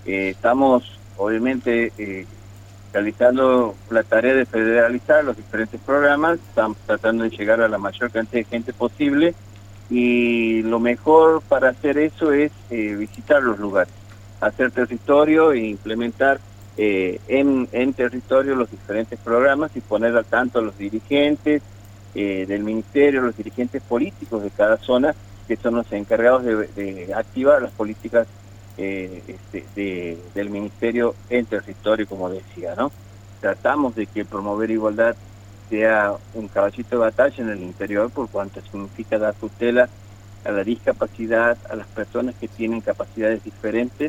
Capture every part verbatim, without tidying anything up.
Eh, estamos, obviamente, eh, realizando la tarea de federalizar los diferentes programas, estamos tratando de llegar a la mayor cantidad de gente posible y lo mejor para hacer eso es eh, visitar los lugares, hacer territorio e implementar eh, en, en territorio los diferentes programas y poner al tanto a los dirigentes eh, del ministerio, los dirigentes políticos de cada zona, que son los encargados de, de activar las políticas eh, este, de, del ministerio en territorio, como decía, ¿no? Tratamos de que promover igualdad sea un caballito de batalla en el interior, por cuanto significa dar tutela a la discapacidad, a las personas que tienen capacidades diferentes,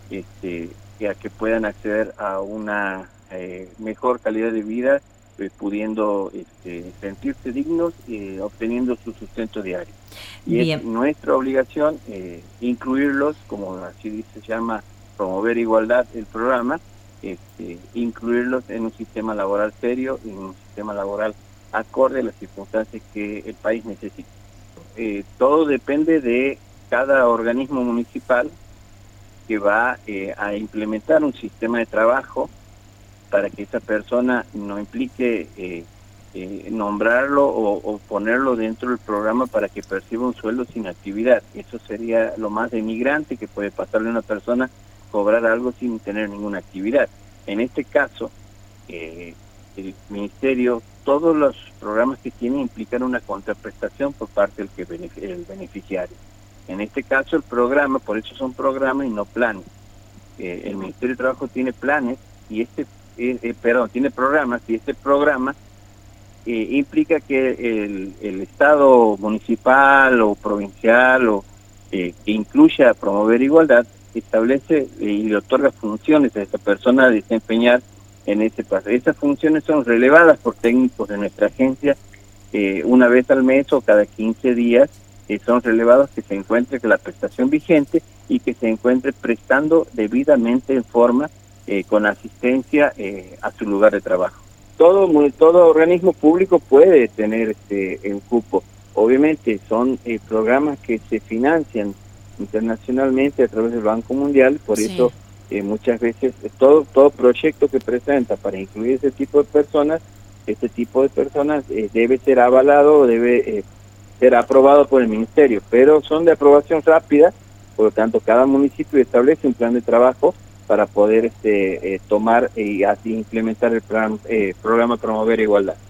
este, y a que puedan acceder a una eh, mejor calidad de vida, eh, pudiendo este, sentirse dignos y eh, obteniendo su sustento diario. Y Bien. es nuestra obligación eh, incluirlos, como así se llama, promover igualdad el programa, este, incluirlos en un sistema laboral serio y en un sistema laboral acorde a las circunstancias que el país necesita. Eh, todo depende de cada organismo municipal que va eh, a implementar un sistema de trabajo para que esa persona no implique eh, eh, nombrarlo o, o ponerlo dentro del programa para que perciba un sueldo sin actividad. Eso sería lo más denigrante que puede pasarle a una persona, cobrar algo sin tener ninguna actividad. En este caso, eh, el ministerio, todos los programas que tiene implican una contraprestación por parte del que benefic- el beneficiario. En este caso el programa, por eso son programas y no planes. Eh, el Ministerio de Trabajo tiene planes y este, eh, eh, perdón, tiene programas y este programa eh, implica que el, el Estado municipal o provincial o eh, que incluya promover igualdad establece eh, y le otorga funciones a esa persona a desempeñar en ese paso. Esas funciones son relevadas por técnicos de nuestra agencia eh, una vez al mes o cada quince días, eh, son relevados que se encuentre que la prestación vigente y que se encuentre prestando debidamente en forma eh, con asistencia eh, a su lugar de trabajo. Todo, todo organismo público puede tener este, el cupo. Obviamente son eh, programas que se financian internacionalmente a través del Banco Mundial, por Sí. eso eh, muchas veces todo, todo proyecto que presenta para incluir ese tipo de personas, este tipo de personas eh, debe ser avalado, debe eh, ser aprobado por el ministerio, pero son de aprobación rápida, por lo tanto cada municipio establece un plan de trabajo para poder este, eh, tomar y así implementar el plan, eh, programa Promover Igualdad.